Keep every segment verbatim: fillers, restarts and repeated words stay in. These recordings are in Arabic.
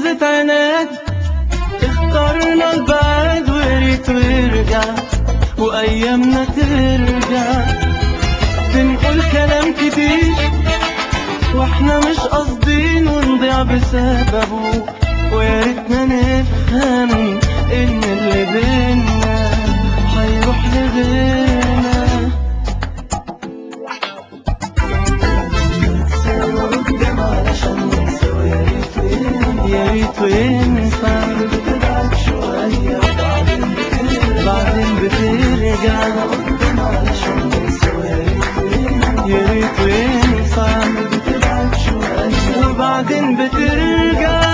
لحظة عناد اخترنا البعد، وريت ويرجع وأيامنا ترجع. بنقول كلام كتير واحنا مش قاصدين ونضيع بسببه، وياريتنا نفهم ان اللي بينا هيروح لغيرنا. نتساوى قدام علشان ننسى، وياريت وياريت وينفع. بتبعد شوية وبعدين بترجع، بعدين بترجع قدام علشان ننسى، وياريت وينفع. بتبعد شوية وبعدين بترجع.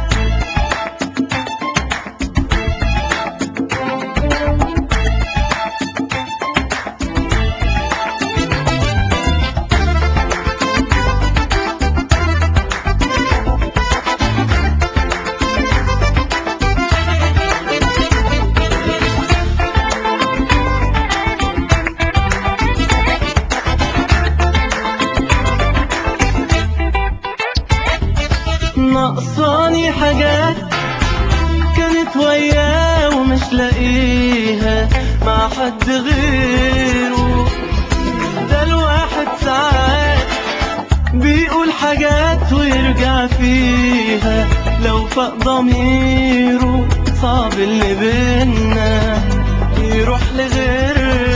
ناقصاني حاجات كانت وياه ومش لاقيها مع حد غيره. ده الواحد ساعات بيقول حاجات ويرجع فيها لو فاق ضميره. صعب اللي بينا يروح لغيرنا.